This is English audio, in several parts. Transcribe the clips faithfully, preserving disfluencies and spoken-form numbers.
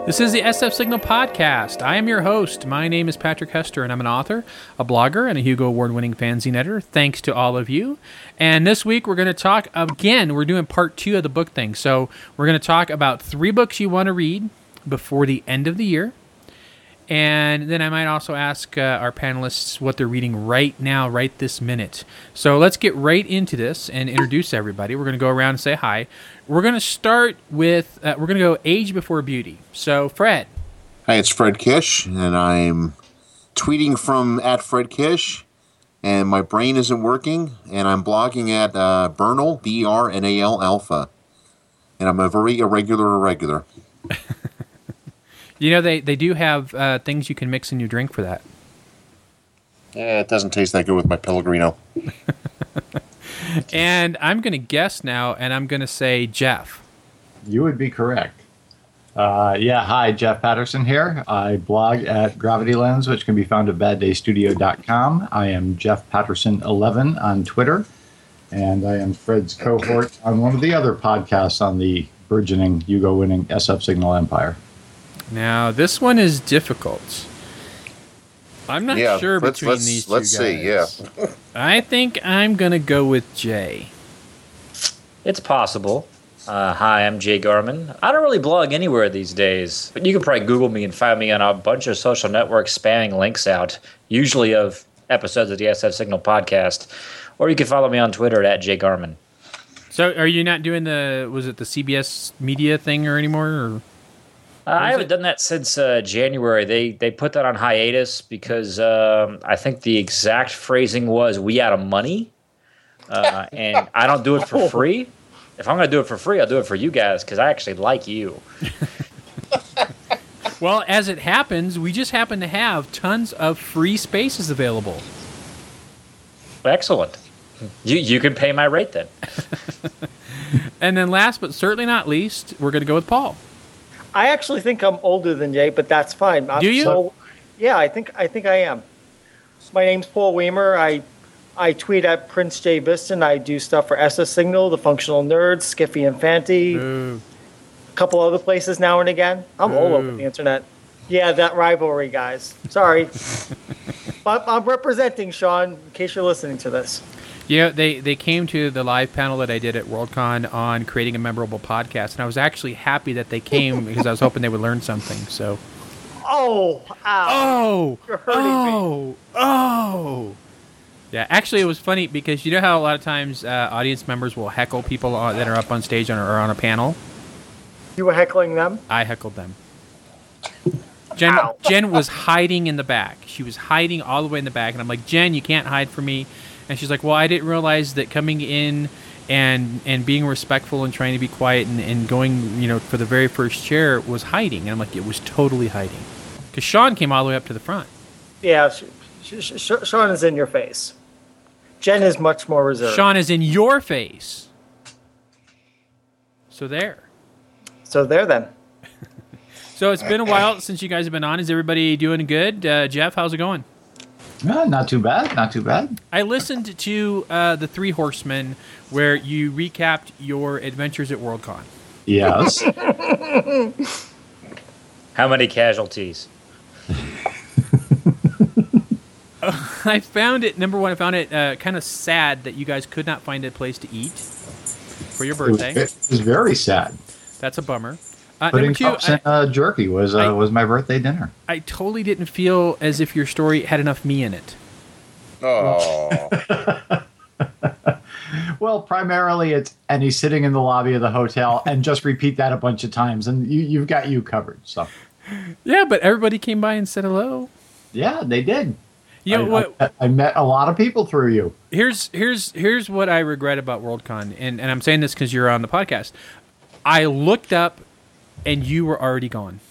This is the S F Signal Podcast. I am your host. My name is Patrick Hester, and I'm an author, a blogger, and a Hugo Award-winning fanzine editor. Thanks to all of you. And this week, we're going to talk, again, we're doing part two of the book thing. So we're going to talk about three books you want to read before the end of the year. And then I might also ask uh, our panelists what they're reading right now, right this minute. So let's get right into this and introduce everybody. We're going to go around and say hi. We're going to start with, uh, we're going to go Age Before Beauty. So, Fred. Hi, it's Fred Kish, and I'm tweeting from at Fred Kish, and my brain isn't working, and I'm blogging at uh, Bernal, B E R N A L Alpha, and I'm a very irregular irregular. You know, they, they do have uh, things you can mix in your drink for that. Yeah, it doesn't taste that good with my Pellegrino. And I'm going to guess now, and I'm going to say Jeff. You would be correct. Uh, yeah, hi, Jeff Patterson here. I blog at Gravity Lens, which can be found at bad day studio dot com. I am Jeff Patterson eleven on Twitter, and I am Fred's cohort on one of the other podcasts on the burgeoning, Hugo-winning S F Signal Empire. Now, this one is difficult. I'm not yeah, sure let's, between let's, these two let's guys. see, yeah. I think I'm going to go with Jay. It's possible. Uh, hi, I'm Jay Garman. I don't really blog anywhere these days, but you can probably Google me and find me on a bunch of social networks spamming links out, usually of episodes of the S F Signal podcast, or you can follow me on Twitter at Jay Garman. So are you not doing the, was it the C B S media thing or anymore? Or? Uh, I haven't it? done that since uh, January. They they put that on hiatus because um, I think the exact phrasing was, we out of money, uh, and I don't do it for free. If I'm going to do it for free, I'll do it for you guys because I actually like you. Well, as it happens, we just happen to have tons of free spaces available. Excellent. You you can pay my rate then. And then last but certainly not least, we're going to go with Paul. I actually think I'm older than Jay, but that's fine. I'm Do you? So, yeah, I think I think I am. My name's Paul Weimer. I I tweet at Prince J Biston. I do stuff for S S Signal, The Functional Nerds, Skiffy and Fanty, Ooh. a couple other places now and again. I'm Ooh. all over the internet. Yeah, that rivalry, guys. Sorry. But I'm representing Sean, in case you're listening to this. Yeah, they, they came to the live panel that I did at Worldcon on creating a memorable podcast, and I was actually happy that they came because I was hoping they would learn something. So, Oh, ow. oh, You're hurting me. oh, oh. Yeah, actually, it was funny because you know how a lot of times uh, audience members will heckle people on, that are up on stage on, or on a panel? You were heckling them? I heckled them. Jen, Ow. Jen was hiding in the back. She was hiding all the way in the back, and I'm like, Jen, you can't hide from me. And she's like, well, I didn't realize that coming in and and being respectful and trying to be quiet and, and going, you know, for the very first chair was hiding. And I'm like, it was totally hiding. Because Sean came all the way up to the front. Yeah, sh- sh- sh- Sean is in your face. Jen is much more reserved. Sean is in your face. So there. So there then. So it's been a while since you guys have been on. Is everybody doing good? Uh, Jeff, how's it going? Uh, not too bad, not too bad. I listened to uh, The Three Horsemen, where you recapped your adventures at Worldcon. Yes. How many casualties? I found it, number one, I found it uh, kind of sad that you guys could not find a place to eat for your It was, birthday. it was very sad. That's a bummer. Uh, Putting number two, cups I, in uh, jerky was uh, I- was my birthday dinner. I totally didn't feel as if your story had enough me in it. Oh. Well, primarily it's, and he's sitting in the lobby of the hotel, and just repeat that a bunch of times, and you, you've got you covered. So, Yeah, but everybody came by and said hello. yeah, they did. You know I, what? I, I met a lot of people through you. Here's here's here's what I regret about Worldcon, and, and I'm saying this because you're on the podcast. I looked up, and you were already gone.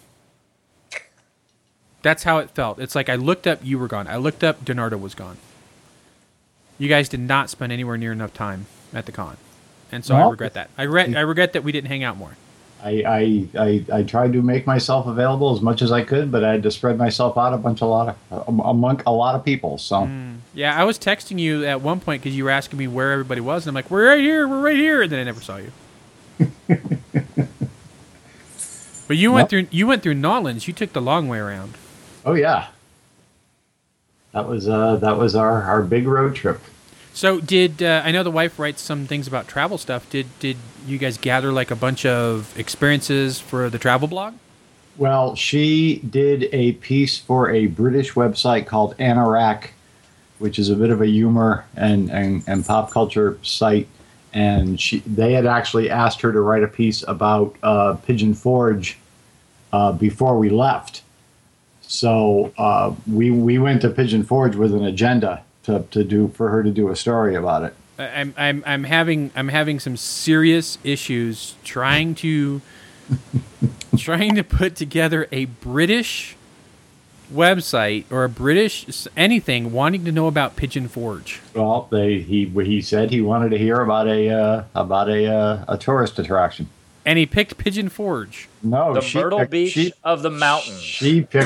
That's how it felt. It's like I looked up, you were gone. I looked up, Donardo was gone. You guys did not spend anywhere near enough time at the con, and so I Well, regret that. I regret I regret that we didn't hang out more. I, I, I, I tried to make myself available as much as I could, but I had to spread myself out a bunch of lot of among a lot of people. So Mm. Yeah, I was texting you at one point because you were asking me where everybody was, and I'm like, "We're right here, we're right here," and then I never saw you. But But you went Nope. through you went through Nolans. You took the long way around. Oh yeah, that was uh, that was our, our big road trip. So did uh, I know the wife writes some things about travel stuff? Did did you guys gather like a bunch of experiences for the travel blog? Well, she did a piece for a British website called Anorak, which is a bit of a humor and, and, and pop culture site. And she they had actually asked her to write a piece about uh, Pigeon Forge uh, before we left. So uh, we we went to Pigeon Forge with an agenda to, to do for her to do a story about it. I'm I'm I'm having I'm having some serious issues trying to trying to put together a British website or a British anything wanting to know about Pigeon Forge. Well, they he he said he wanted to hear about a uh, about a uh, a tourist attraction. And he picked Pigeon Forge. No, The she Myrtle picked- Beach she- of the mountains. She picked.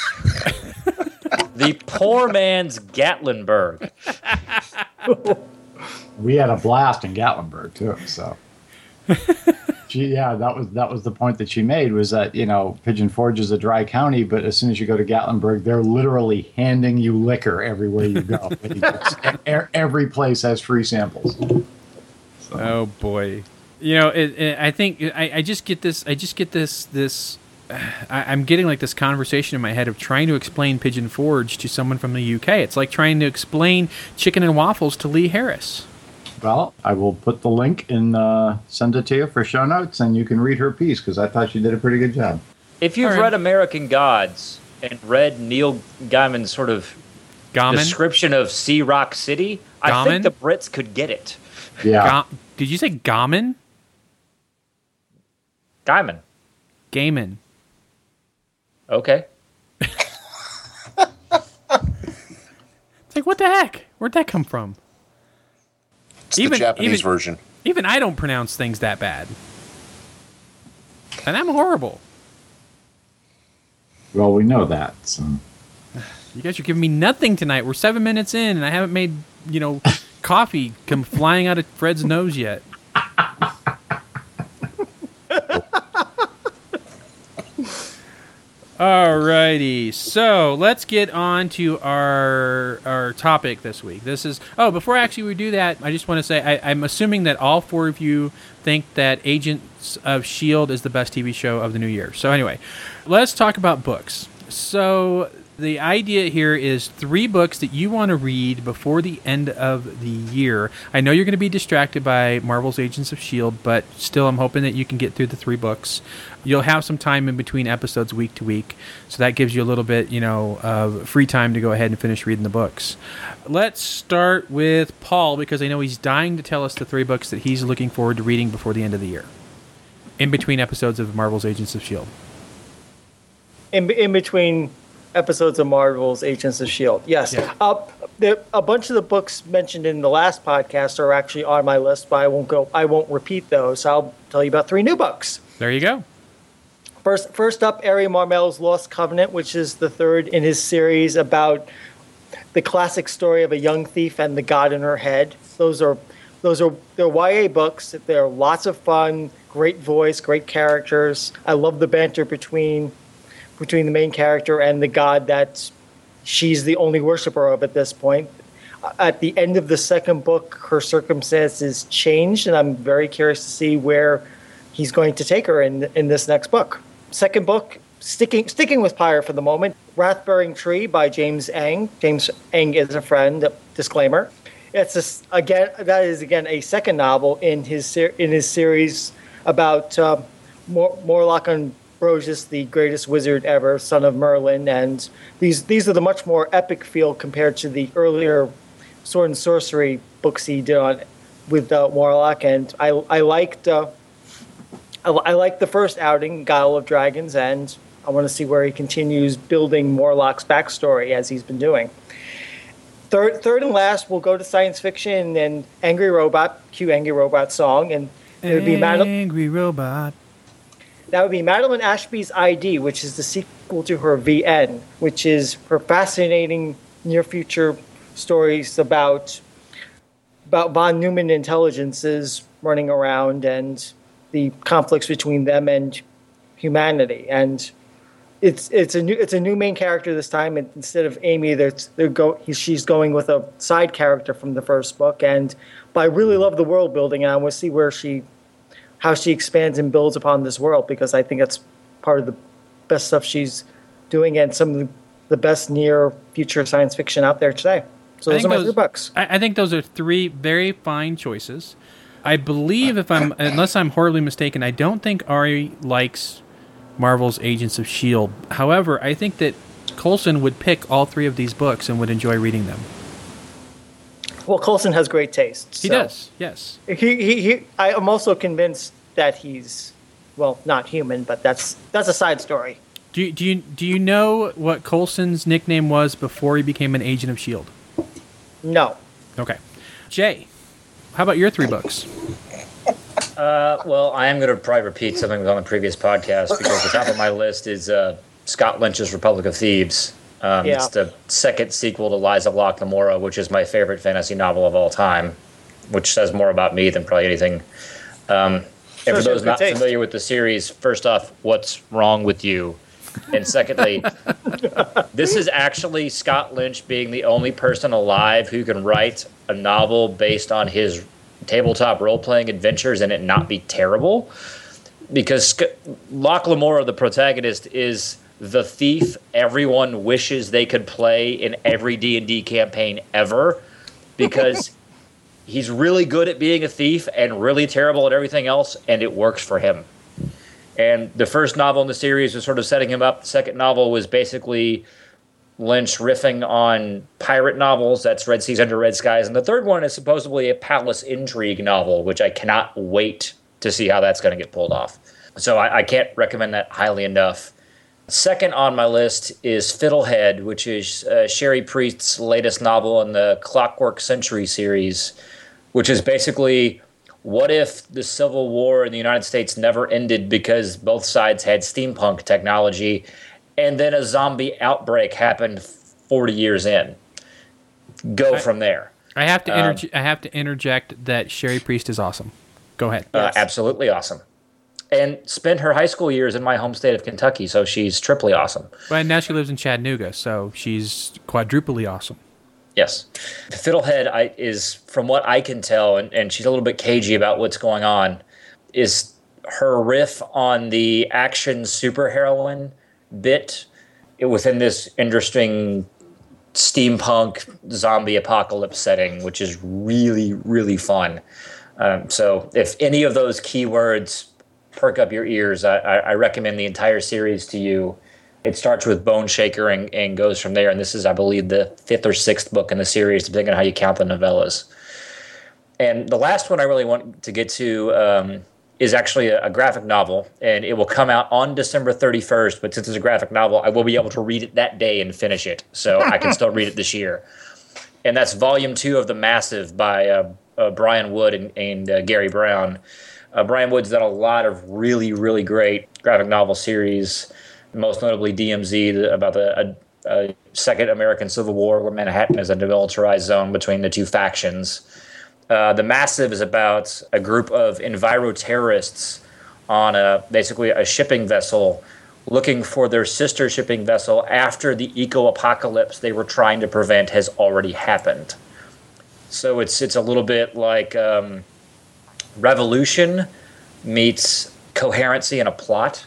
The poor man's Gatlinburg. We had a blast in Gatlinburg too. So, she yeah, that was that was the point that she made was that you know Pigeon Forge is a dry county, but as soon as you go to Gatlinburg, they're literally handing you liquor everywhere you go. E- Every place has free samples. So, Oh boy, you know, it, it, I think I, I just get this. I just get this. This I, I'm getting like this conversation in my head of trying to explain Pigeon Forge to someone from the U K. It's like trying to explain chicken and waffles to Lee Harris. well, I will put the link and uh, send it to you for show notes, and you can read her piece because I thought she did a pretty good job. If you've All right. read American Gods and read Neil Gaiman's sort of Gammon. description of Sea Rock City, I Gammon? think the Brits could get it. Yeah, Ga- Did you say Gammon? Gaiman. Gaiman. Okay. It's like what the heck? Where'd that come from? It's Even- the Japanese even- version. Even I don't pronounce things that bad, and I'm horrible. well, we know that. So. You guys are giving me nothing tonight. We're seven minutes in, and I haven't made, you know, coffee come flying out of Fred's nose yet. Alrighty, so let's get on to our our topic this week. This is oh, before actually we do that, I just want to say I, I'm assuming that all four of you think that Agents of S H I E L D is the best T V show of the new year. So anyway, let's talk about books. So the idea here is three books that you want to read before the end of the year. I know you're going to be distracted by Marvel's Agents of S H I E L D, but still I'm hoping that you can get through the three books. You'll have some time in between episodes week to week, so that gives you a little bit, you know, of free time to go ahead and finish reading the books. Let's start with Paul, because I know he's dying to tell us the three books that he's looking forward to reading before the end of the year, in between episodes of Marvel's Agents of S H I E L D. In, in between episodes of Marvel's Agents of S H I E L D. Yes. Yeah. Uh, the, a bunch of the books mentioned in the last podcast are actually on my list, but I won't go. I won't repeat those. I'll tell you about three new books. There you go. First, first up, Ari Marmel's Lost Covenant, which is the third in his series about the classic story of a young thief and the god in her head. Those are those are they're Y A books. They're lots of fun, great voice, great characters. I love the banter between between the main character and the god that she's the only worshiper of at this point. At the end of the second book, her circumstances changed, and I'm very curious to see where he's going to take her in in this next book. Second book, sticking sticking with Pyre for the moment, Wrath-Bearing Tree by James Eng. James Eng is a friend. Disclaimer. It's a, again that is again a second novel in his ser- in his series about uh, Mor- Morlock and Brogus, the greatest wizard ever, son of Merlin, and these these are the much more epic feel compared to the earlier sword and sorcery books he did on with uh, Morlock, and I I liked. Uh, I, I like the first outing, Guile of Dragons, and I want to see where he continues building Morlock's backstory as he's been doing. Third, third and last, we'll go to science fiction and Angry Robot, cue Angry Robot song, and it would be Madel- Angry Robot. that would be Madeline Ashby's I D, which is the sequel to her V N, which is her fascinating near future stories about about von Neumann intelligences running around and the conflicts between them and humanity. And it's it's a new it's a new main character this time. And instead of Amy, they're, they're go she's going with a side character from the first book. And but I really love the world building, and I want to see where she how she expands and builds upon this world, because I think that's part of the best stuff she's doing, and some of the, the best near future science fiction out there today. So those are my those, three books. I, I think those are three very fine choices. I believe, if I'm unless I'm horribly mistaken, I don't think Ari likes Marvel's Agents of S H I E L D. However, I think that Coulson would pick all three of these books and would enjoy reading them. Well, Coulson has great taste. He so. does, yes. He, he, he, I am also convinced that he's, well, not human, but that's that's a side story. Do you, do you do you know what Coulson's nickname was before he became an agent of S H I E L D? No. Okay. Jay, how about your three books? Uh, well, I am going to probably repeat something that was on the previous podcast, because the top of my list is uh, Scott Lynch's Republic of Thieves. Um, Yeah. It's the second sequel to Lies of Locke Lamora, which is my favorite fantasy novel of all time, which says more about me than probably anything. Um, and for Shows those good not taste. familiar with the series, first off, what's wrong with you? And secondly, this is actually Scott Lynch being the only person alive who can write a novel based on his tabletop role-playing adventures and it not be terrible. Because Sc- Locke Lamora, the protagonist, is the thief everyone wishes they could play in every D and D campaign ever, because he's really good at being a thief and really terrible at everything else, and it works for him. And the first novel in the series was sort of setting him up. The second novel was basically Lynch riffing on pirate novels. That's Red Seas Under Red Skies. And the third one is supposedly a palace intrigue novel, which I cannot wait to see how that's going to get pulled off. So I, I can't recommend that highly enough. Second on my list is Fiddlehead, which is uh, Sherry Priest's latest novel in the Clockwork Century series, which is basically, what if the Civil War in the United States never ended because both sides had steampunk technology, and then a zombie outbreak happened forty years in? Go I, from there. I have to Um, interj- I have to interject that Sherry Priest is awesome. Go ahead. Uh, Yes. absolutely awesome. And spent her high school years in my home state of Kentucky, so she's triply awesome. Well, and now she lives in Chattanooga, so she's quadruply awesome. Yes. Fiddlehead I, is, from what I can tell, and, and she's a little bit cagey about what's going on, is her riff on the action superheroine bit within this interesting steampunk zombie apocalypse setting, which is really, really fun. Um, so if any of those keywords perk up your ears, I, I, I recommend the entire series to you. It starts with Bone Shaker and, and goes from there. And this is, I believe, the fifth or sixth book in the series, depending on how you count the novellas. And the last one I really want to get to um, is actually a, a graphic novel, and it will come out on December thirty-first. But since it's a graphic novel, I will be able to read it that day and finish it. So I can still read it this year. And that's Volume two of The Massive by uh, uh, Brian Wood and, and uh, Gary Brown. Uh, Brian Wood's done a lot of really, really great graphic novel series, most notably D M Z, the, about the a, a second American Civil War, where Manhattan is a demilitarized zone between the two factions. Uh, the Massive is about a group of enviro-terrorists on a basically a shipping vessel looking for their sister shipping vessel after the eco-apocalypse they were trying to prevent has already happened. So it's it's a little bit like um, Revolution meets coherency in a plot.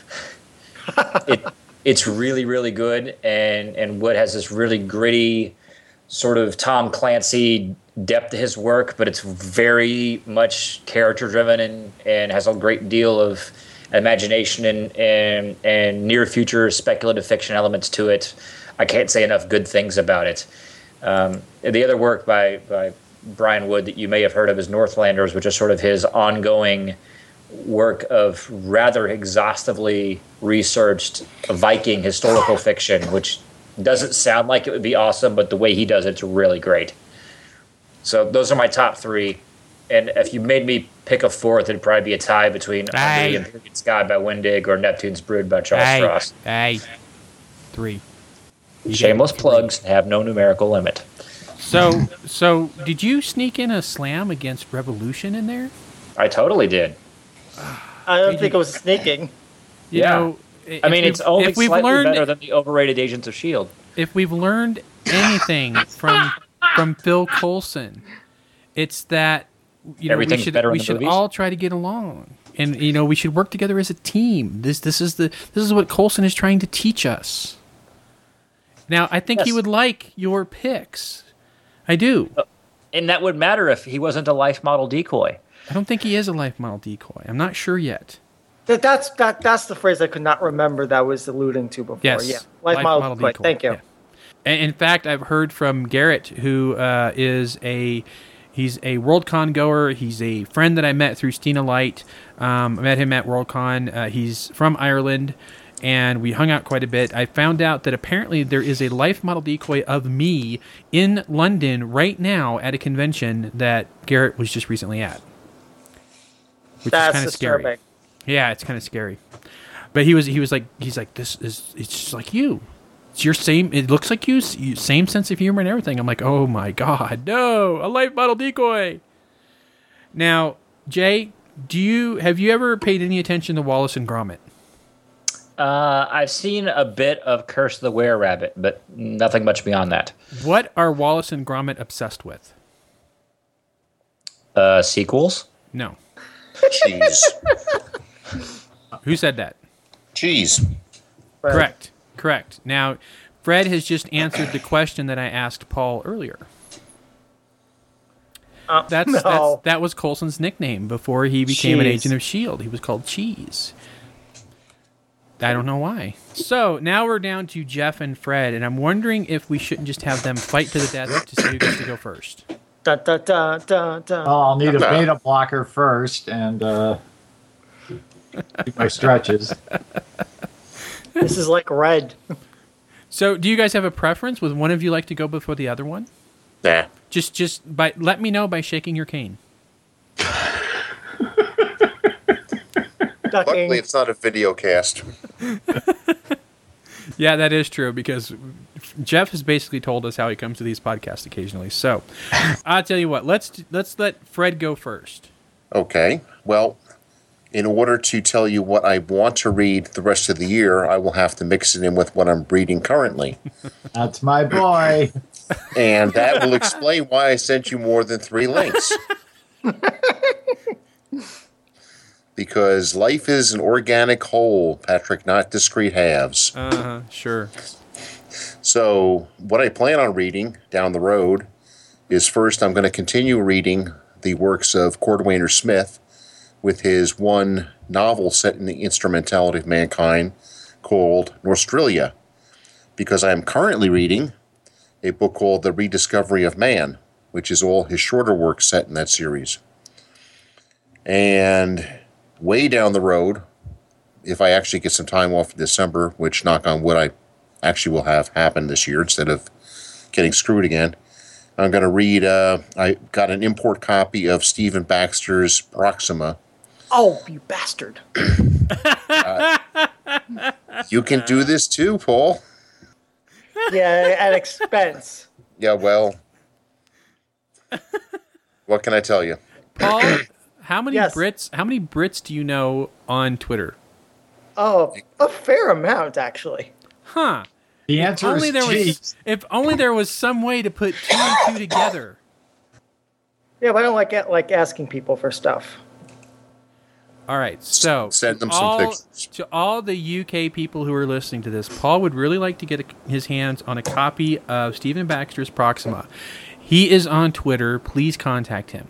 it it's really, really good, and, and Wood has this really gritty sort of Tom Clancy depth to his work, but it's very much character driven and, and has a great deal of imagination and, and and near future speculative fiction elements to it. I can't say enough good things about it. Um, the other work by, by Brian Wood that you may have heard of is Northlanders, which is sort of his ongoing work of rather exhaustively researched Viking historical fiction, which doesn't sound like it would be awesome, but the way he does it's really great. So those are my top three. And if you made me pick a fourth, it'd probably be a tie between Ugly and Crooked Sky by Wendig or Neptune's Brood by Charles Hey, Frost. hey, three. You Shameless get plugs have no numerical limit. So, so did you sneak in a slam against Revolution in there? I totally did. I don't think it was sneaking. You Yeah. know, I mean, if it's we've- only if we've slightly learned, better than the overrated Agents of S H I E L D. If we've learned anything from from Phil Coulson, it's that you know Everything's we should better in we the should movies? all try to get along, and you know we should work together as a team. This this is the this is what Coulson is trying to teach us. Now, I think he Yes. would like your picks. I do. And that would matter if he wasn't a life model decoy. I don't think he is a life model decoy. I'm not sure yet. That, that's that that's the phrase I could not remember that was alluding to before. Yes. Yeah. Life, model, decoy. Thank you. Yeah. And in fact, I've heard from Garrett, who uh, is a he's a Worldcon goer. He's a friend that I met through Stina Light. Um, I met him at Worldcon. Uh, he's from Ireland, and we hung out quite a bit. I found out that apparently there is a life model decoy of me in London right now at a convention that Garrett was just recently at, which That's is kind of scary. disturbing. Yeah, it's kind of scary. But he was he was like he's like this is it's just like you. It's your same. It looks like you. you same sense of humor and everything. I'm like, oh my god, no, a life model decoy. Now, Jay, do you have you ever paid any attention to Wallace and Gromit? Uh, I've seen a bit of Curse the Were-Rabbit, but nothing much beyond that. What are Wallace and Gromit obsessed with? Uh, sequels? No. Cheese. Who said that? Cheese. Right. Correct. Correct. Now, Fred has just answered the question that I asked Paul earlier. Uh, That's, no. that's that was Coulson's nickname before he became an Cheese. agent of S H I E L D. He was called Cheese. I don't know why. So now we're down to Jeff and Fred, and I'm wondering if we shouldn't just have them fight to the death to see who gets to go first. Da, da, da, da, da. Well, I'll need a No. beta blocker first and uh, do my stretches. This is like red. So, do you guys have a preference? Would one of you like to go before the other one? Nah. Just, just by let me know by shaking your cane. Ducking. Luckily, it's not a video cast. Yeah, that is true because Jeff has basically told us how he comes to these podcasts occasionally. So, I'll tell you what. Let's let's let Fred go first. Okay. Well, in order to tell you what I want to read the rest of the year, I will have to mix it in with what I'm reading currently. That's my boy. And that will explain why I sent you more than three links. Because life is an organic whole, Patrick, not discrete halves. Uh huh. Sure. So, what I plan on reading down the road is first, I'm going to continue reading the works of Cordwainer Smith with his one novel set in the instrumentality of mankind called Norstrilia, because I am currently reading a book called The Rediscovery of Man, which is all his shorter works set in that series. And way down the road, if I actually get some time off in December, which, knock on wood, I actually will have happen this year instead of getting screwed again, I'm going to read, uh, I got an import copy of Stephen Baxter's Proxima. Oh, you bastard. You can do this too, Paul. Yeah, at expense. Yeah, well, what can I tell you? Paul, how many Yes. Brits? How many Brits do you know on Twitter? Oh, a fair amount, actually. Huh. The answer Only is there cheese. was. If only there was some way to put two and two together. Yeah, but I don't like like asking people for stuff. All right, so Send them to some all, pictures. To all the U K people who are listening to this, Paul would really like to get a, his hands on a copy of Stephen Baxter's Proxima. He is on Twitter. Please contact him.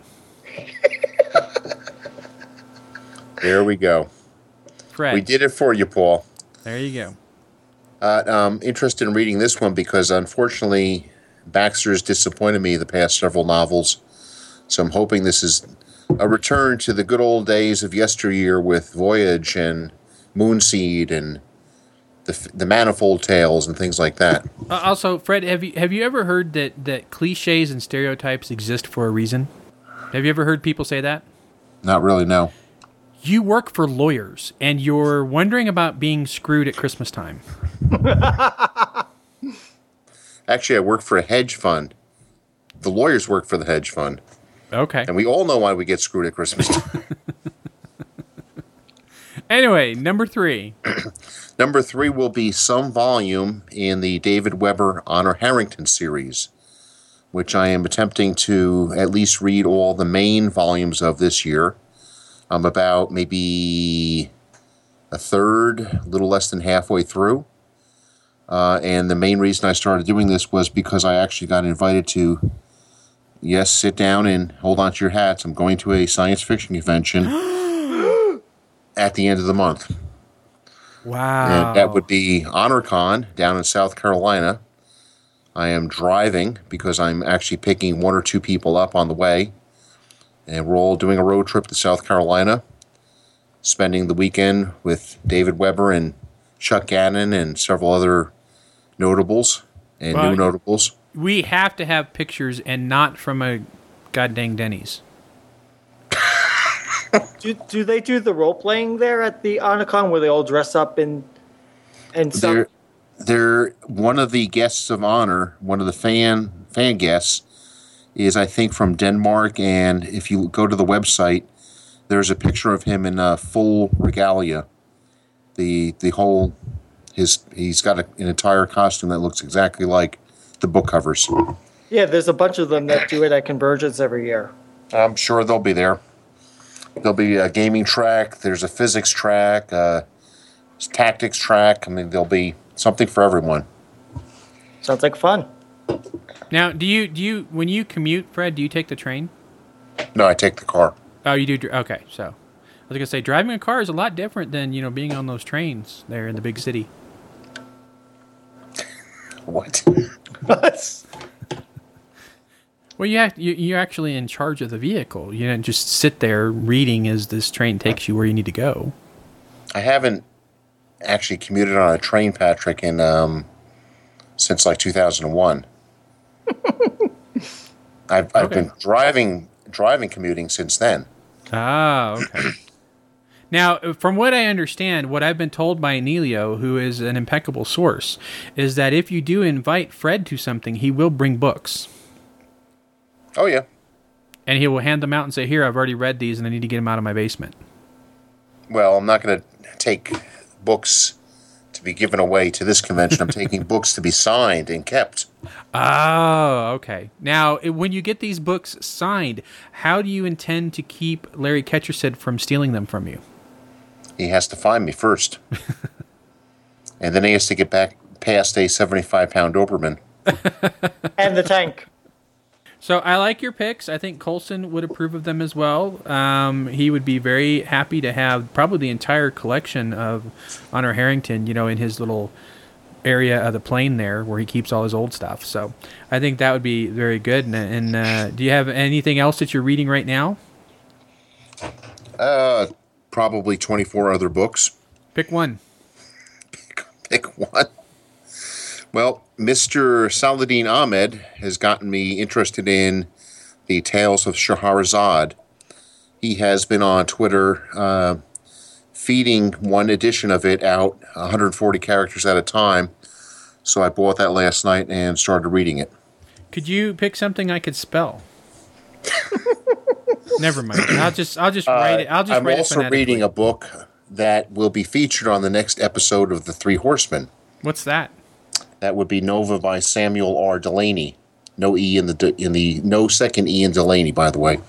There we go. Fred, We did it for you, Paul. there you go. Uh, I'm interested in reading this one because, unfortunately, Baxter's disappointed me the past several novels. So I'm hoping this is a return to the good old days of yesteryear with Voyage and Moonseed and the the Manifold Tales and things like that. Uh, also, Fred, have you have you ever heard that that cliches and stereotypes exist for a reason? Have you ever heard people say that? Not really, no. You work for lawyers, and you're wondering about being screwed at Christmas time. Actually, I work for a hedge fund. The lawyers work for the hedge fund. Okay. And we all know why we get screwed at Christmas time. Anyway, number three. Number three will be some volume in the David Weber Honor Harrington series, which I am attempting to at least read all the main volumes of this year. I'm about maybe a third, a little less than halfway through. Uh, and the main reason I started doing this was because I actually got invited to, yes, sit down and hold on to your hats. I'm going to a science fiction convention at the end of the month. Wow. And that would be HonorCon down in South Carolina. I am driving because I'm actually picking one or two people up on the way. And we're all doing a road trip to South Carolina, spending the weekend with David Weber and Chuck Gannon and several other notables and Well, new notables. We have to have pictures and not from a goddamn Denny's. Do, do they do the role playing there at the HonorCon where they all dress up in and stuff? They're, they're one of the guests of honor, one of the fan fan guests is, I think, from Denmark. And if you go to the website, there's a picture of him in uh, full regalia. The the whole his he's got a, an entire costume that looks exactly like the book covers. Yeah, there's a bunch of them that do it at Convergence every year. I'm sure they'll be there. There'll be a gaming track. There's a physics track, uh, tactics track. I mean, there'll be something for everyone. Sounds like fun. Now, do you do you when you commute, Fred? Do you take the train? No, I take the car. Oh, you do. dr- Okay, so I was gonna say driving a car is a lot different than you know being on those trains there in the big city. What? Well, you have, you you're actually in charge of the vehicle. You don't just sit there reading as this train takes you where you need to go. I haven't actually commuted on a train, Patrick, in um, since like two thousand one. I've I've Okay. been driving driving commuting since then. Ah, okay. Now, from what I understand, what I've been told by Emilio, who is an impeccable source, is that if you do invite Fred to something, he will bring books. Oh yeah. And he will hand them out and say, here, I've already read these and I need to get them out of my basement. Well, I'm not going to take books to be given away to this convention. I'm taking books to be signed and kept. Oh, okay. Now, i- when you get these books signed, how do you intend to keep Larry Ketchersid from stealing them from you? He has to find me first. And then he has to get back past a seventy-five pound Doberman. And the tank. So I like your picks. I think Colson would approve of them as well. Um, he would be very happy to have probably the entire collection of Honor Harrington, you know, in his little area of the plane there where he keeps all his old stuff. So I think that would be very good. And, and uh, do you have anything else that you're reading right now? Uh, probably twenty-four other books. Pick one. Pick one. Well, Mister Saladin Ahmed has gotten me interested in the Tales of Shahrazad. He has been on Twitter uh, feeding one edition of it out, one hundred forty characters at a time. So I bought that last night and started reading it. Could you pick something I could spell? Never mind. I'll just I'll just write it. I'll just Uh, I'm write also it reading phonetically. a book that will be featured on the next episode of The Three Horsemen. What's that? That would be Nova by Samuel R. Delaney. No E in the in the no second E in Delaney, by the way.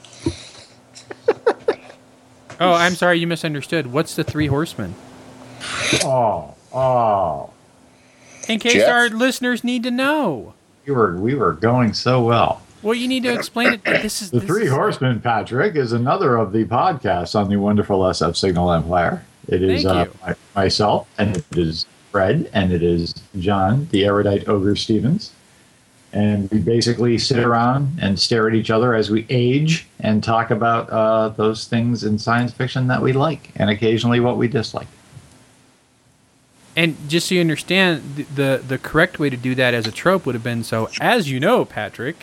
Oh, I'm sorry, you misunderstood. What's the Three Horsemen? Oh, oh. In case Jeff? our listeners need to know. We were we were going so well. Well, you need to explain it. This is The this Three is- Horsemen, Patrick, is another of the podcasts on the wonderful S F Signal Empire. It is Thank uh, you. my, myself, and it is Fred, and it is John, the erudite ogre Stevens. And we basically sit around and stare at each other as we age and talk about uh, those things in science fiction that we like, and occasionally what we dislike. And just so you understand, the, the the correct way to do that as a trope would have been so, as you know, Patrick.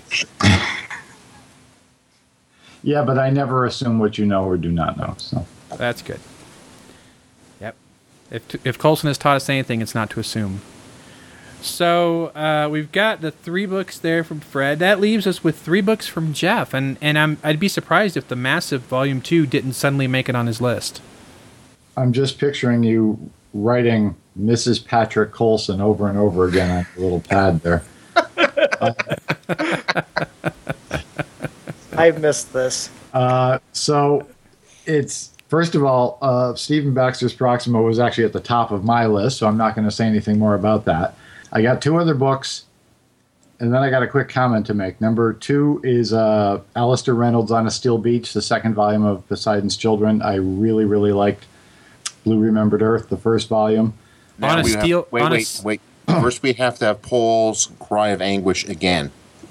Yeah, but I never assume what you know or do not know. So That's good. Yep. If if Colson has taught us anything, it's not to assume. So uh, we've got the three books there from Fred. That leaves us with three books from Jeff, and and I'm I'd be surprised if the massive Volume Two didn't suddenly make it on his list. I'm just picturing you writing Missus Patrick Coulson over and over again on a little pad there. uh, I've missed this. Uh, so it's, first of all, uh, Stephen Baxter's Proxima was actually at the top of my list, so I'm not going to say anything more about that. I got two other books, and then I got a quick comment to make. Number two is uh, Alistair Reynolds on a Steel Beach, the second volume of Poseidon's Children. I really, really liked Blue Remembered Earth, the first volume. On a we have- steel. wait, on a wait, s- wait. First, we have to have Paul's cry of anguish again.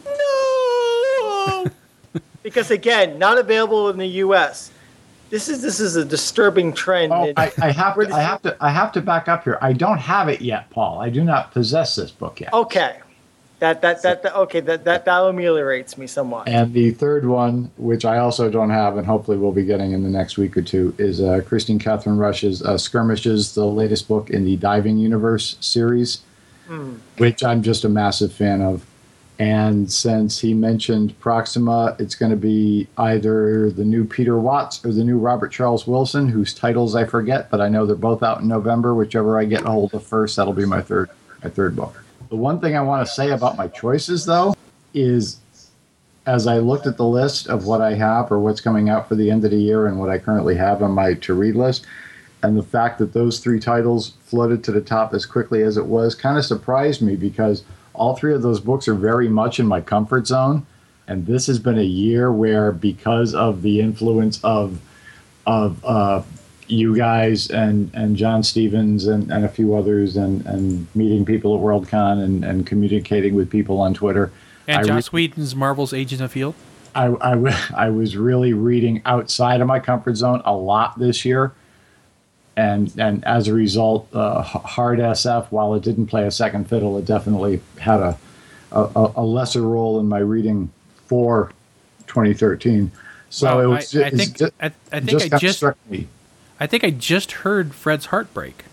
No! Because again, not available in the U S. This is this is a disturbing trend. Oh, in- I, I have Where to, does I it- have to, I have to back up here. I don't have it yet, Paul. I do not possess this book yet. Okay, that that that, that okay that that that ameliorates me somewhat. And the third one, which I also don't have, and hopefully we'll be getting in the next week or two, is uh, Christine Catherine Rush's uh, Skirmishes, the latest book in the Diving Universe series, Hmm. which I'm just a massive fan of. And since he mentioned Proxima, it's going to be either the new Peter Watts or the new Robert Charles Wilson, whose titles I forget, but I know they're both out in November. Whichever I get a hold of first, that'll be my third, my third book. The one thing I want to say about my choices, though, is as I looked at the list of what I have or what's coming out for the end of the year and what I currently have on my to-read list, and the fact that those three titles floated to the top as quickly as it was kind of surprised me, because all three of those books are very much in my comfort zone. And this has been a year where, because of the influence of of uh, you guys and, and John Stevens and, and a few others, and, and meeting people at Worldcon and, and communicating with people on Twitter. and I Joss re- Whedon's Marvel's Agents of Field. I, I, w- I was really reading outside of my comfort zone a lot this year. And and as a result, uh, H- Hard S F, while it didn't play a second fiddle, it definitely had a, a, a lesser role in my reading for twenty thirteen. So Well, it I, was I it's think ju- I, I think just I kinda just struck me. I think I just heard Fred's heartbreak.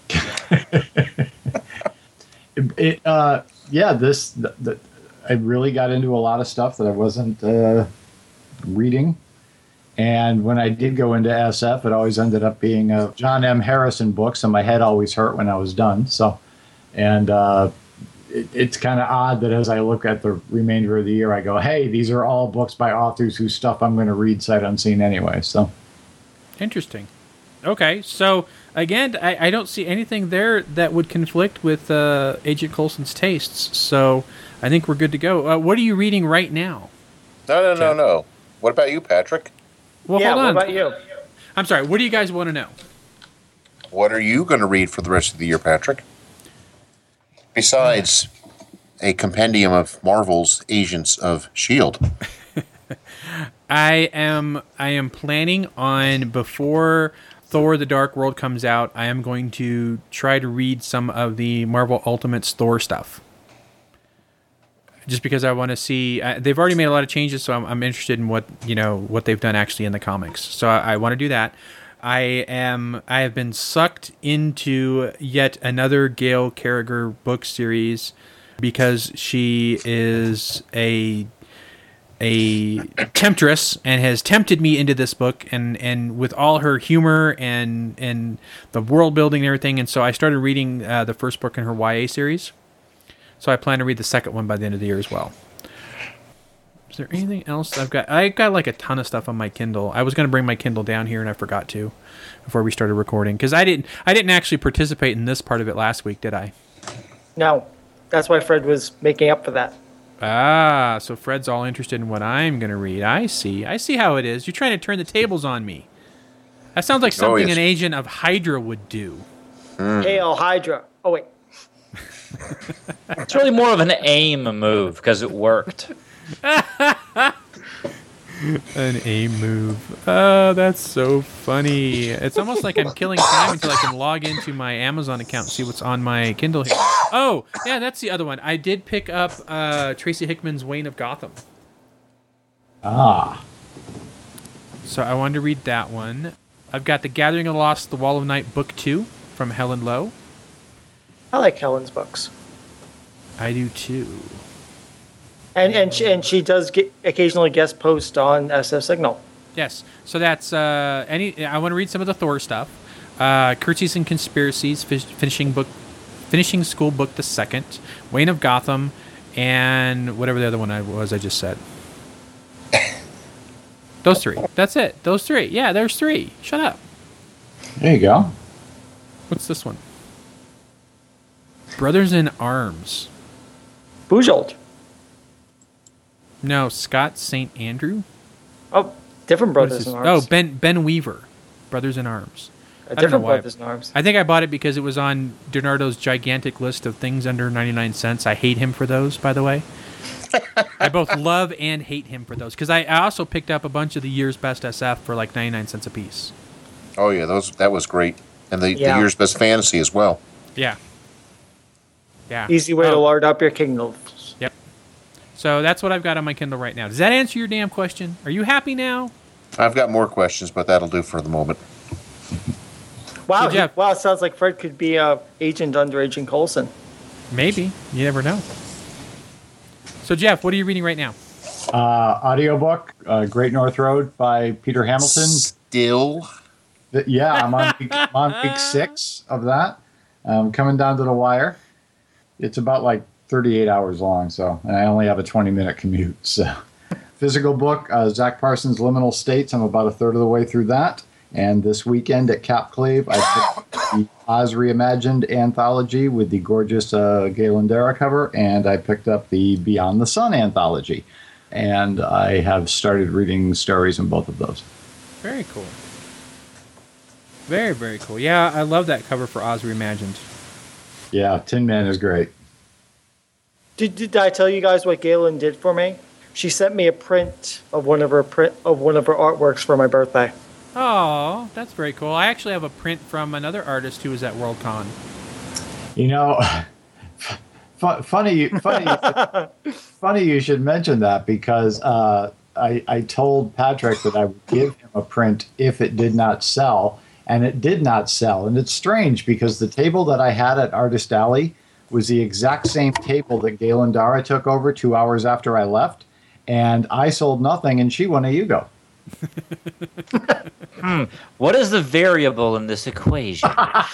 It, it, uh, yeah, this the, the, I really got into a lot of stuff that I wasn't uh, reading. And when I did go into S F, it always ended up being a John M. Harrison book, so my head always hurt when I was done. So, and uh, it, it's kind of odd that as I look at the remainder of the year, I go, hey, these are all books by authors whose stuff I'm going to read sight unseen anyway. So, Interesting. Okay, so again, I, I don't see anything there that would conflict with uh, Agent Coulson's tastes. So I think we're good to go. Uh, what are you reading right now? No, no, no, no. What about you, Patrick? Well, yeah, hold on. what about you? I'm sorry. What do you guys want to know? What are you going to read for the rest of the year, Patrick? Besides a compendium of Marvel's Agents of S H I E L D. I am I am planning on, before Thor: The Dark World comes out, I am going to try to read some of the Marvel Ultimates Thor stuff. Just because I want to see, uh, they've already made a lot of changes, so I'm, I'm interested in what you know what they've done actually in the comics. So I, I want to do that. I am I have been sucked into yet another Gail Carriger book series because she is a a temptress and has tempted me into this book, and, and with all her humor and and the world building and everything. And so I started reading uh, the first book in her Y A series. So I plan to read the second one by the end of the year as well. Is there anything else I've got? I got like a ton of stuff on my Kindle. I was going to bring my Kindle down here and I forgot to before we started recording, because I didn't I didn't actually participate in this part of it last week, did I? No, that's why Fred was making up for that. Ah, so Fred's all interested in what I'm going to read. I see. I see how it is. You're trying to turn the tables on me. That sounds like something yes. an agent of Hydra would do. Hail Hydra. Oh wait, It's really more of an aim move because it worked. An aim move. Oh, that's so funny. It's almost like I'm killing time until I can log into my Amazon account and see what's on my Kindle here. Oh, yeah, that's the other one. I did pick up uh, Tracy Hickman's Wayne of Gotham. ah, So I wanted to read that one. I've got The Gathering of the Lost, The Wall of Night, Book two from Helen Lowe. I like Helen's books, I do too. and and she, and she does get occasionally guest post on S F Signal. Yes. So that's uh, any. I want to read some of the Thor stuff. uh, Curtsies and Conspiracies, fi- finishing book, finishing school book the second, Wayne of Gotham, and whatever the other one I was I just said. Those three. That's it. Those three. Yeah, there's three. Shut up. There you go. What's this one? Brothers in Arms. Bujold. No, Scott Saint Andrew. Oh, different What is Brothers this? in Oh, Arms. Ben Ben Weaver. Brothers in Arms. A I don't know different why. Brothers in Arms. I think I bought it because it was on Donardo's gigantic list of things under ninety-nine cents. I hate him for those, by the way. I both love and hate him for those because I, I also picked up a bunch of the year's best S F for like ninety-nine cents a piece. Oh yeah, those that was great, and the, Yeah. the year's best fantasy as well. Yeah. Yeah. Easy way to Oh, lard up your Kindles. Yep. So that's what I've got on my Kindle right now. Does that answer your damn question? Are you happy now? I've got more questions, but that'll do for the moment. Wow, Hey, Jeff. wow! It sounds like Fred could be a agent under Agent Coulson. Maybe. You never know. So, Jeff, what are you reading right now? Uh, audiobook, uh, Great North Road by Peter Hamilton. Still, Th- Yeah, I'm on week, I'm on week six of that. Um, coming down to the wire. It's about like thirty-eight hours long, so and I only have a twenty minute commute. So, physical book, uh, Zach Parsons' Liminal States. I'm about a third of the way through that. And this weekend at Capclave, I picked up the Oz Reimagined anthology with the gorgeous uh, Galen Dara cover, and I picked up the Beyond the Sun anthology. And I have started reading stories in both of those. Very cool. Very, very cool. Yeah, I love that cover for Oz Reimagined. Yeah, Tin Man is great. Did, did I tell you guys what Galen did for me? She sent me a print of one of her print of one of her artworks for my birthday. Oh, that's very cool. I actually have a print from another artist who was at Worldcon. You know, fu- funny, funny, funny. You should mention that because uh, I, I told Patrick that I would give him a print if it did not sell, and it did not sell. And it's strange because the table that I had at Artist Alley was the exact same table that Galen Dara took over two hours after I left, and I sold nothing, and she won a Yugo. Hmm. What is the variable in this equation?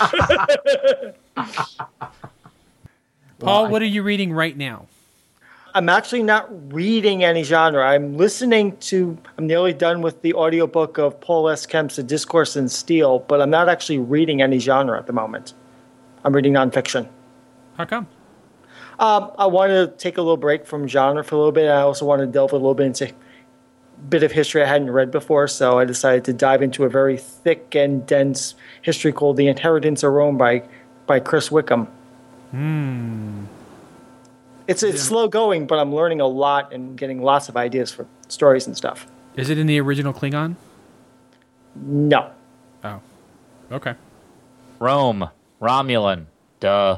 Paul, what are you reading right now? I'm actually not reading any genre. I'm listening to, I'm nearly done with the audiobook of Paul S. Kemp's A Discourse in Steel, but I'm not actually reading any genre at the moment. I'm reading nonfiction. How come? Um, I want to take a little break from genre for a little bit. I also want to delve a little bit into a bit of history I hadn't read before, so I decided to dive into a very thick and dense history called The Inheritance of Rome by, by Chris Wickham. Hmm. It's it's slow going, but I'm learning a lot and getting lots of ideas for stories and stuff. Is it in the original Klingon? No. Oh. Okay. Rome. Romulan. Duh.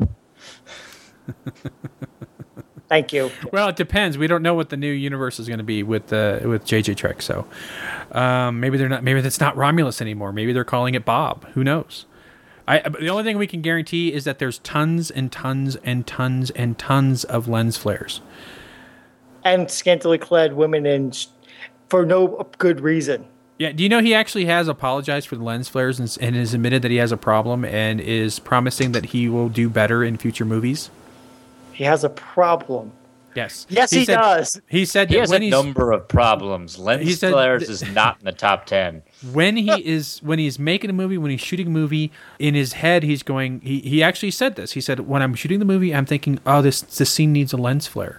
Thank you. Well, it depends. We don't know what the new universe is going to be with uh, with J J Trek, so um, maybe they're not. Maybe that's not Romulus anymore. Maybe they're calling it Bob. Who knows? I, the only thing we can guarantee is that there's tons and tons and tons and tons of lens flares. And scantily clad women, and for no good reason. Yeah. Do you know he actually has apologized for the lens flares and, and has admitted that he has a problem and is promising that he will do better in future movies? He has a problem. Yes. Yes, he, said, does. He said He that has when a he's number of problems. Lens He said flares th- is not in the top ten. when he is when he's making a movie, when he's shooting a movie, in his head he's going. He, he actually said this. He said, "When I'm shooting the movie, I'm thinking, oh, this this scene needs a lens flare."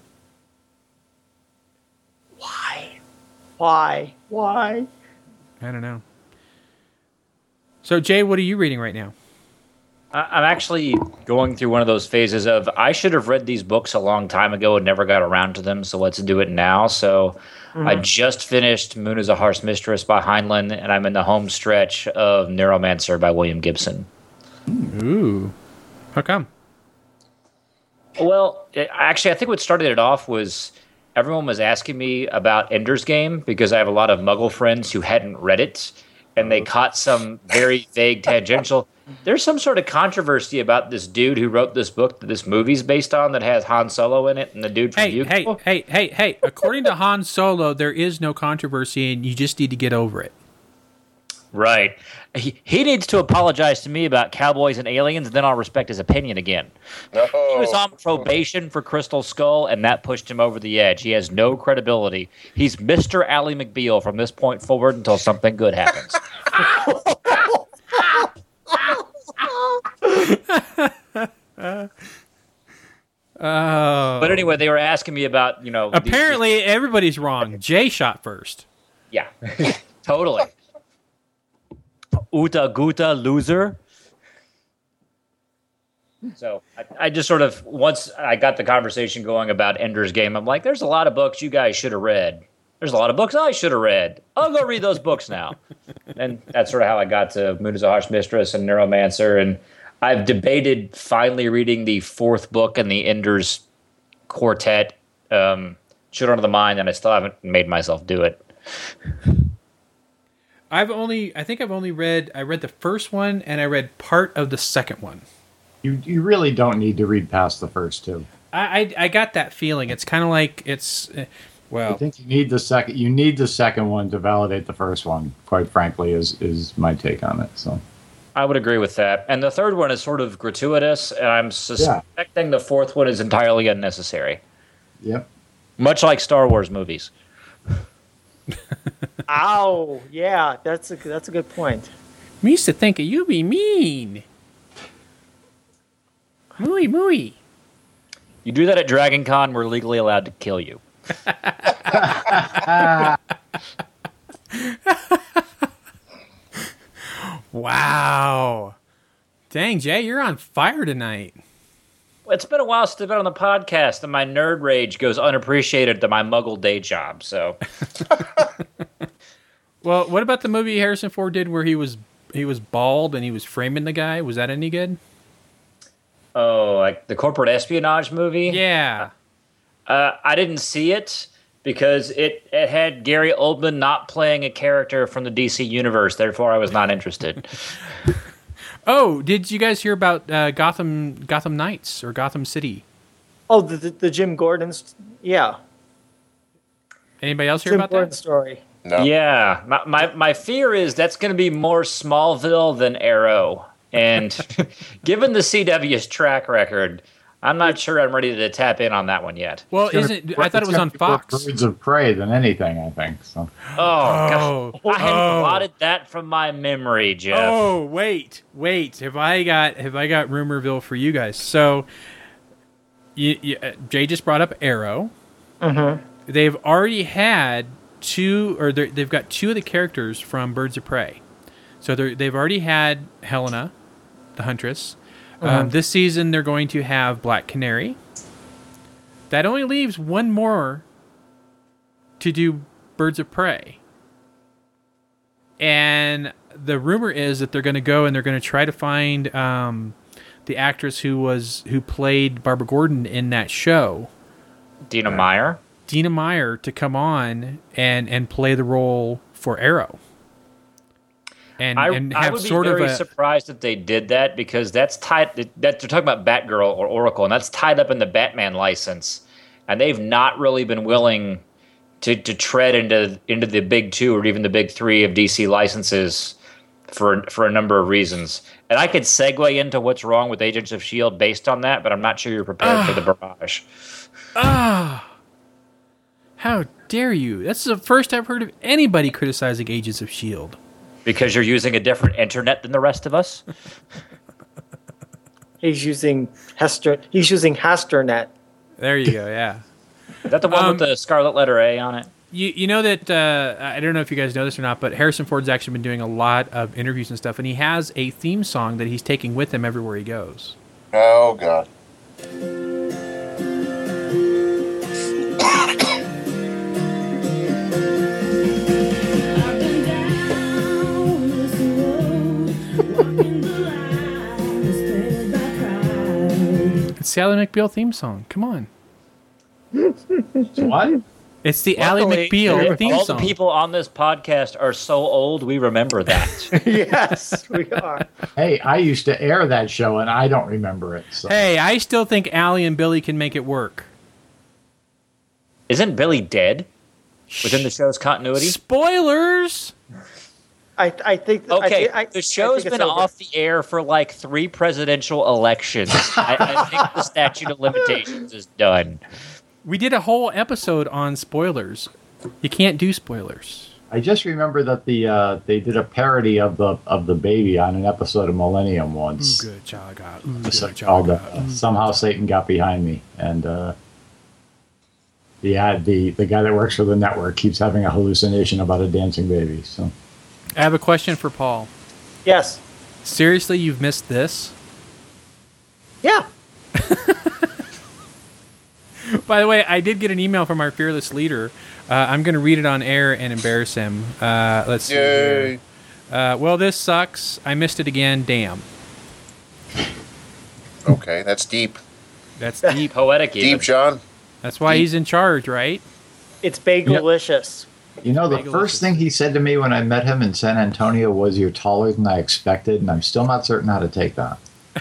Why? Why? Why? I don't know. So, Jay, what are you reading right now? I- I'm actually going through one of those phases of I should have read these books a long time ago and never got around to them, so let's do it now. So I just finished Moon is a Harsh Mistress by Heinlein, and I'm in the home stretch of Neuromancer by William Gibson. Ooh, how come? Well, it, actually, I think what started it off was everyone was asking me about Ender's Game because I have a lot of Muggle friends who hadn't read it, and they caught some very vague tangential. There's some sort of controversy about this dude who wrote this book that this movie's based on that has Han Solo in it and the dude from Hey, Yugo. hey, hey, hey, hey! According to Han Solo, there is no controversy, and you just need to get over it. Right. He, he needs to apologize to me about Cowboys and Aliens, and then I'll respect his opinion again. No. He was on probation for Crystal Skull, and that pushed him over the edge. He has no credibility. He's Mister Ally McBeal from this point forward until something good happens. Oh. But anyway, they were asking me about, you know... the- Apparently, everybody's wrong. Jay shot first. Yeah, totally. Uta Guta loser. So I, I just sort of, once I got the conversation going about Ender's Game, I'm like, there's a lot of books you guys should have read. There's a lot of books I should have read. I'll go read those books now. And that's sort of how I got to Moon is a Harsh Mistress and Neuromancer. And I've debated finally reading the fourth book in the Ender's Quartet, um, Children of the Mind, and I still haven't made myself do it. I've only, I think I've only read, I read the first one and I read part of the second one. You you really don't need to read past the first two. I, I, I got that feeling. It's kind of like it's, uh, I well, think you need the second. You need the second one to validate the first one. Quite frankly, is is my take on it. So I would agree with that. And the third one is sort of gratuitous, and I'm suspecting the fourth one is entirely unnecessary. yep. Much like Star Wars movies. Ow! Yeah, that's a that's a good point. we used to think you be mean. Mooey, mooey. You do that at Dragon Con, we're legally allowed to kill you. Wow. Dang, Jay, you're on fire tonight. It's been a while since I've been on the podcast, and my nerd rage goes unappreciated to my muggle day job, so... Well, what about the movie Harrison Ford did where he was he was bald and he was framing the guy? Was that any good? Oh, like the corporate espionage movie? Yeah. Uh, I didn't see it because it, it had Gary Oldman not playing a character from the D C universe. Therefore, I was not interested. Oh, did you guys hear about uh, Gotham Gotham Knights or Gotham City? Oh, the the, the Jim Gordon's, yeah, Anybody else hear Jim about Gordon that? story. No. Yeah, my, my, my fear is that's going to be more Smallville than Arrow. And given the C W's track record, I'm not sure I'm ready to tap in on that one yet. Well, It's gonna isn't be- I thought it it's was gonna on be more Fox. Birds of Prey than anything, I think. So Oh, God. Oh, I had oh. blotted that from my memory, Jeff. Oh, wait, wait. Have I got have I got Rumorville for you guys? So, you, you, uh, Jay just brought up Arrow. Mm-hmm. They've already had two, or they're- they've got two of the characters from Birds of Prey. So they're, they've already had Helena, the Huntress. Um, this season, they're going to have Black Canary. That only leaves one more to do Birds of Prey. And the rumor is that they're going to go and they're going to try to find um, the actress who was who played Barbara Gordon in that show, Dina Meyer. Dina Meyer, to come on and, and play the role for Arrow. And, I, and I have would be sort very of a surprised if they did that because that's tied. That they're talking about Batgirl or Oracle, and that's tied up in the Batman license, and they've not really been willing to, to tread into into the big two or even the big three of D C licenses for for a number of reasons. And I could segue into what's wrong with Agents of S H I E L D based on that, but I'm not sure you're prepared for the barrage. ah. How dare you? That's the first I've heard of anybody criticizing Agents of S H I E L D. Because you're using a different internet than the rest of us? He's using Hester. He's using Hasternet. There you go. Yeah. Is that the one Um, with the scarlet letter A on it? You you know that uh, I don't know if you guys know this or not, but Harrison Ford's actually been doing a lot of interviews and stuff, and he has a theme song that he's taking with him everywhere he goes. Oh, God. I've been down this road, walking the line, spared by pride. It's the Ally McBeal theme song. Come on, what? it's the Ally Luckily, McBeal theme all song. the people on this podcast are so old, we remember that. Yes, we are. Hey, I used to air that show, and I don't remember it. So. Hey, I still think Ally and Billy can make it work. Isn't Billy dead within the show's continuity? Spoilers. I I think I Okay, thi- I, the I show's think it's been over. off the air for like three presidential elections. I, I think the statute of limitations is done. We did a whole episode on spoilers. You can't do spoilers. I just remember that the uh, they did a parody of the of the baby on an episode of Millennium once. Good chaga. It's Ooga called chaga. uh, Somehow Satan Got Behind Me, and uh, the ad the the guy that works for the network keeps having a hallucination about a dancing baby. So I have a question for Paul. Yes. Seriously, you've missed this? Yeah. By the way, I did get an email from our fearless leader. Uh, I'm going to read it on air and embarrass him. Uh, let's see. Yay. Here. Uh, well, this sucks. I missed it again. Damn. Okay, that's deep. That's deep. Poetic even. Deep, John. That's why he's in charge, right? It's bagelicious. you know, the Legalicious. first thing he said to me when I met him in San Antonio was, "You're taller than I expected," and I'm still not certain how to take that.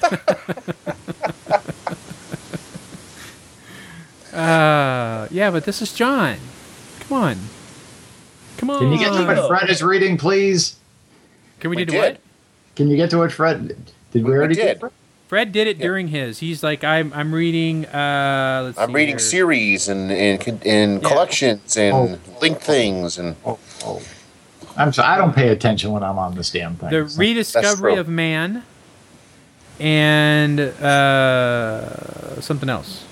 Uh, yeah, but this is John. Come on. Come on. Can you get to what Fred is reading, please? Can we, We do did. what? Can you get to what Fred did? We, We already did. do Fred? Fred did it during his. He's like, I'm I'm reading. Uh, let's I'm see reading here. series and and, and Yeah. collections and Oh. link things and Oh, oh. I'm sorry. I don't pay attention when I'm on this damn thing. The so- Rediscovery true. of Man, and uh, something else.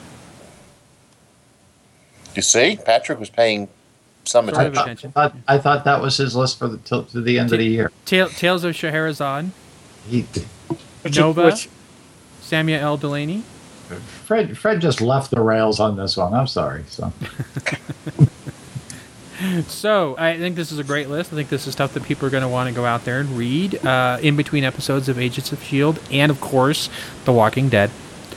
you see, Patrick was paying some Sort of attention. attention. I thought, I thought that was his list for the till to the end of the year. Ta- Tales of Scheherazade, He, Which- Nova, which- Samuel L. Delaney. Fred Fred just left the rails on this one. I'm sorry. So So I think this is a great list. I think this is stuff that people are going to want to go out there and read uh, in between episodes of Agents of S H I E L D and, of course, The Walking Dead.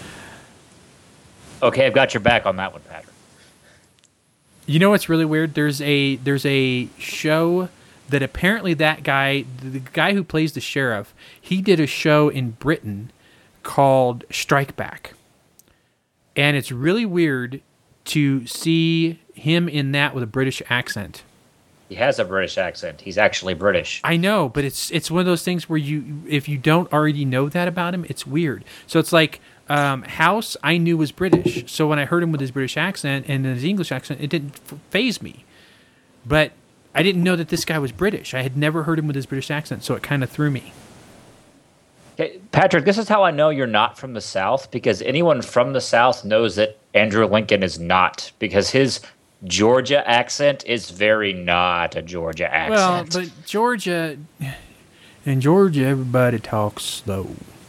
Okay, I've got your back on that one, Patrick. You know what's really weird? There's a there's a show that apparently that guy, the guy who plays the sheriff, he did a show in Britain called Strike Back. And it's really weird to see him in that with a British accent. He has a British accent. He's actually British. I know, but it's it's one of those things where you if you don't already know that about him, it's weird. So it's like um, House I knew was British. So when I heard him with his British accent and his English accent, it didn't f- faze me. But I didn't know that this guy was British. I had never heard him with his British accent, so it kind of threw me. Okay, Patrick, this is how I know you're not from the South, because anyone from the South knows that Andrew Lincoln is not, because his Georgia accent is very not a Georgia Well, accent. but Georgia, in Georgia, everybody talks slow.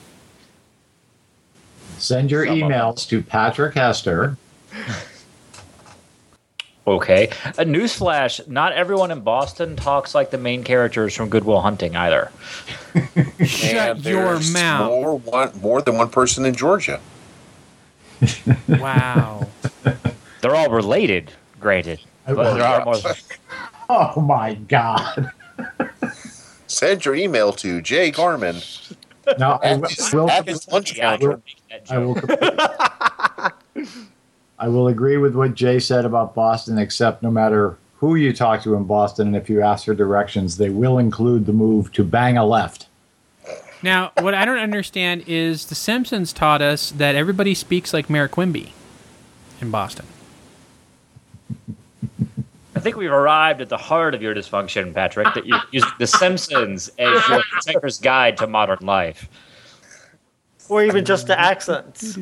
send your Some of emails to Patrick Hester. Okay. A newsflash, not everyone in Boston talks like the main characters from Good Will Hunting either. Shut And your there's mouth. More, one, more than one person in Georgia. Wow. They're all related, granted. I But there are more. Oh my God! Send your email to Jay Garman Now I at his, will. at his lunch Yeah, I counter. can make that I joke. will. I will agree with what Jay said about Boston, except no matter who you talk to in Boston, and if you ask for directions, they will include the move to bang a left. Now, what I don't understand is The Simpsons taught us that everybody speaks like Mayor Quimby in Boston. I think we've arrived at the heart of your dysfunction, Patrick, that you're using The Simpsons as your Hitchhiker's Guide to Modern Life. or even just the accents.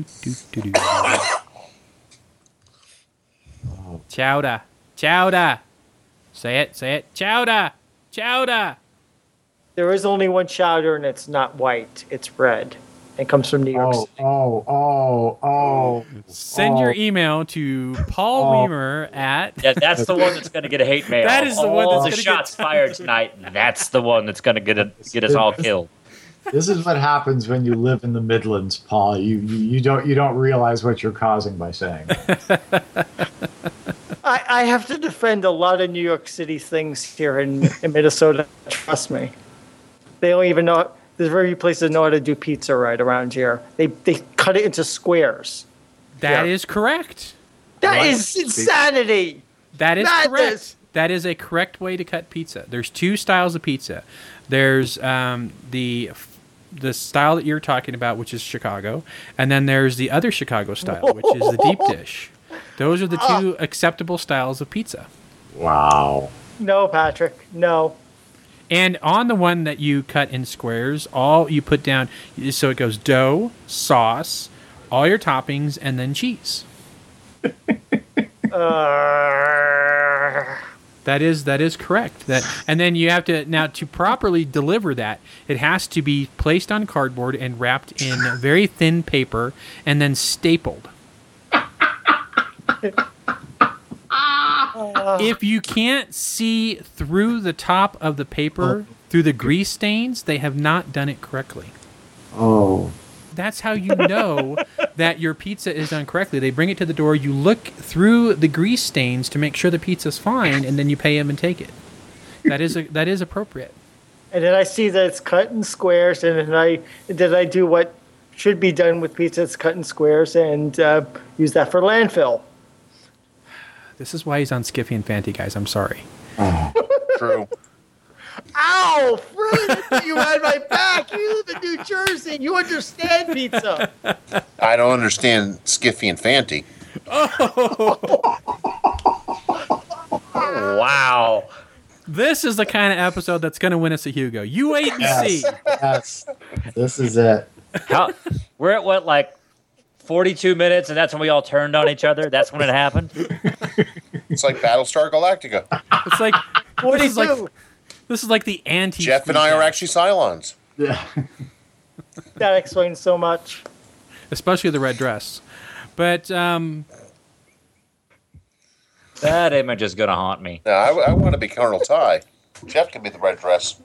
Chowder. Chowder. Say it, say it. Chowder. Chowder. There is only one chowder, and it's not white. It's red. It comes from New York Oh, City. oh, oh, oh. Send oh. your email to Paul Oh. Weimer at... Yeah, that's the one that's going to get a hate mail. That is the all one that's the gonna shots get- fired tonight. That's the one that's going to get a, get us all killed. This is what happens when you live in the Midlands, Paul. You, you you don't you don't realize what you're causing by saying. I, I have to defend a lot of New York City things here in, in Minnesota. Trust me. They don't even know. There's very few places that know how to do pizza right around here. They they cut it into squares. That Yeah. is correct. That Right. is insanity. That is Madness. correct. That is a correct way to cut pizza. There's two styles of pizza. There's um, the the style that you're talking about, which is Chicago, and then there's the other Chicago style, which is the deep dish. Those are the two acceptable styles of pizza. Wow. No, Patrick. No. And on the one that you cut in squares, all you put down, so it goes dough, sauce, all your toppings, and then cheese. Uh, That is that is correct. That and then you have to now to properly deliver that, it has to be placed on cardboard and wrapped in very thin paper and then stapled. If you can't see through the top of the paper, through the grease stains, they have not done it correctly. Oh. That's how you know that your pizza is done correctly. They bring it to the door, you look through the grease stains to make sure the pizza's fine, and then you pay them and take it. That is a, that is appropriate. and then I see that it's cut in squares, and then I then I do what should be done with pizza. It's cut in squares, and uh, use that for landfill. This is why he's on Skiffy and Fanty, guys. I'm sorry. True. Ow! Fred, you had my back. You live in New Jersey. You understand pizza. I don't understand Skiffy and Fanty. Wow. This is the kind of episode that's going to win us a Hugo. You wait and see. Yes. This is it. How, we're at what, like forty-two minutes, and that's when we all turned on each other? That's when it happened? It's like Battlestar Galactica. It's like this is like forty-two. this is like the anti. Jeff and I are actually Cylons. Yeah. That explains so much. especially the red dress. But um, That image is going to haunt me. No, I, I want to be Colonel Ty. Jeff can be the red dress.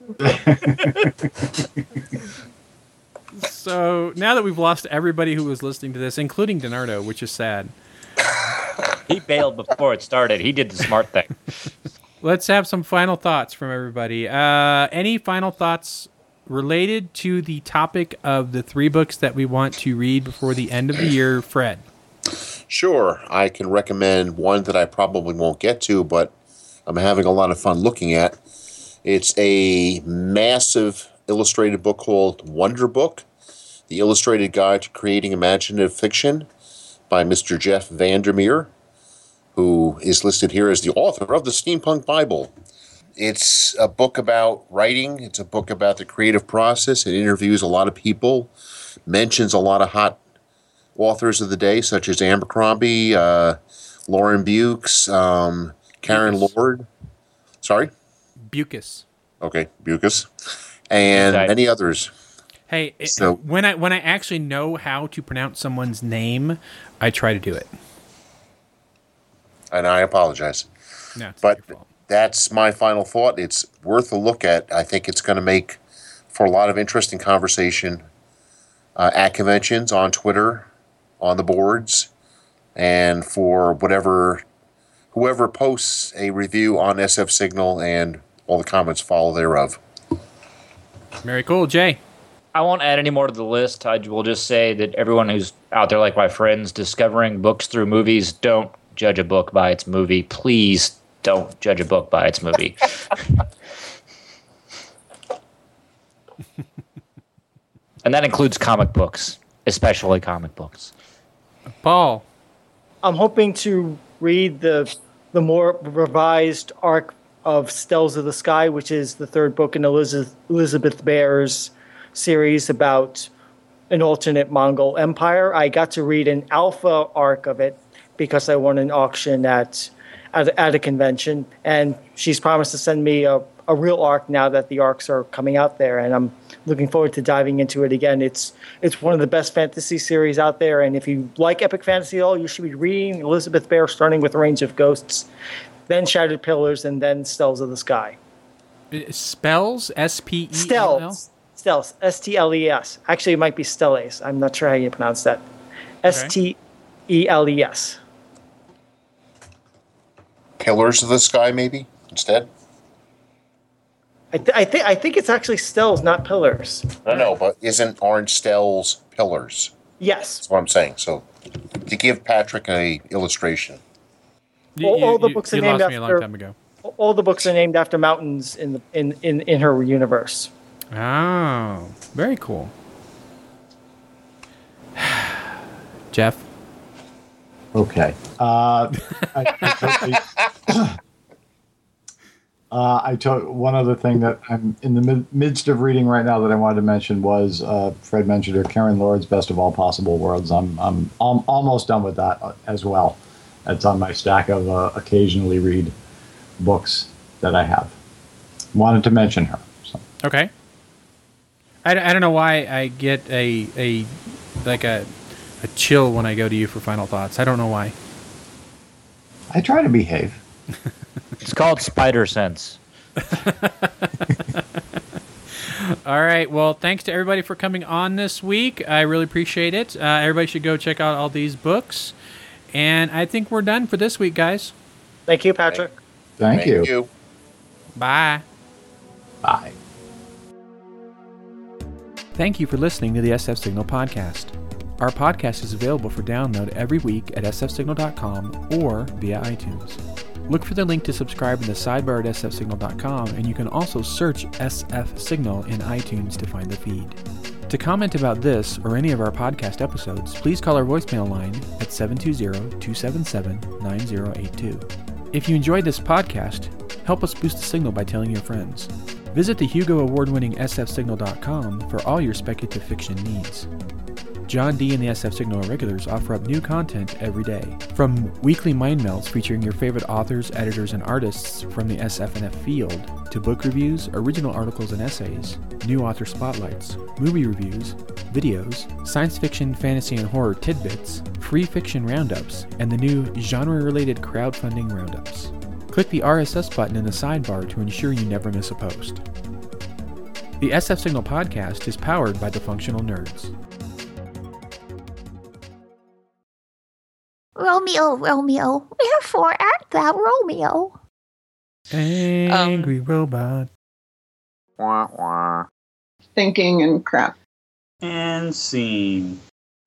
so now that we've lost everybody who was listening to this, including Donardo, which is sad. He bailed before it started. He did the smart thing. Let's have some final thoughts from everybody. Uh, any final thoughts related to the topic of the three books that we want to read before the end of the year, Fred? Sure, I can recommend one that I probably won't get to, but I'm having a lot of fun looking at. It's a massive illustrated book called Wonder Book, The Illustrated Guide to Creating Imaginative Fiction by Mister Jeff Vandermeer, who is listed here as the author of the Steampunk Bible. It's a book about writing. It's a book about the creative process. It interviews a lot of people, mentions a lot of hot authors of the day, such as Abercrombie, uh, Lauren Bukes, um, Karen Bucas. Lord. Sorry? Bucas. Okay, Bukes. And Okay. many others. Hey, it- So- when I when I actually know how to pronounce someone's name, I try to do it. And I apologize. No, it's But not your fault. that's my final thought. It's worth a look at. I think it's going to make for a lot of interesting conversation uh, at conventions, on Twitter, on the boards, and for whatever, whoever posts a review on S F Signal and all the comments follow thereof. Very cool, Jay. I won't add any more to the list. I will just say that everyone who's out there, like my friends, discovering books through movies, don't judge a book by its movie. Please don't judge a book by its movie. And that includes comic books, especially comic books. Paul. I'm hoping to read the the more revised arc of Stells of the Sky, which is the third book in Elizabeth, Elizabeth Bear's series about an alternate Mongol empire. I got to read an alpha arc of it because I won an auction at at, at a convention, and she's promised to send me a, a real arc now that the arcs are coming out there, and I'm looking forward to diving into it again. It's it's one of the best fantasy series out there, and if you like epic fantasy at all, you should be reading Elizabeth Bear, starting with Range of Ghosts, then Shattered Pillars, and then Stells of the Sky. Uh, Spells, S P E L L? Stells. Stells. S T L E S. Actually, it might be Stellas. I'm not sure how you pronounce that. S T E L E S. Pillars of the Sky, maybe, instead? I, th- I think I think it's actually Stells, not Pillars. I know, but isn't Orange Stell's Pillars? Yes. That's what I'm saying. So, to give Patrick a illustration. You, All- you- all the you- books are you named lost me a long after- time ago. all the books are named after mountains in the in in, in her universe. Oh, very cool. Jeff? Okay. Uh, I, I, uh, I told one other thing that I'm in the mid, midst of reading right now that I wanted to mention was uh, Fred mentioned her, Karen Lord's Best of All Possible Worlds. I'm I'm al- almost done with that as well. That's on my stack of uh, occasionally read books that I have. Wanted to mention her. So. Okay. I, I don't know why I get a a like a a chill when I go to you for final thoughts. I don't know why. I try to behave. It's called spider sense. All right. Well, thanks to everybody for coming on this week. I really appreciate it. Uh, everybody should go check out all these books. And I think we're done for this week, guys. Thank you, Patrick. Thank, you. you. Bye. Bye. Thank you for listening to the S F Signal podcast. Our podcast is available for download every week at s f signal dot com or via iTunes. Look for the link to subscribe in the sidebar at s f signal dot com, and you can also search S F Signal in iTunes to find the feed. To comment about this or any of our podcast episodes, please call our voicemail line at seven two zero, two seven seven, nine zero eight two. If you enjoyed this podcast, help us boost the signal by telling your friends. Visit the Hugo Award-winning s f signal dot com for all your speculative fiction needs. John D. and the S F Signal Irregulars offer up new content every day. From weekly mind melts featuring your favorite authors, editors, and artists from the S F and F field, to book reviews, original articles and essays, new author spotlights, movie reviews, videos, science fiction, fantasy, and horror tidbits, free fiction roundups, and the new genre-related crowdfunding roundups. Click the R S S button in the sidebar to ensure you never miss a post. The S F Signal podcast is powered by the Functional Nerds. Romeo, Romeo, wherefore art thou Romeo? Angry robot. Wah, wah. Thinking and crap. And scene.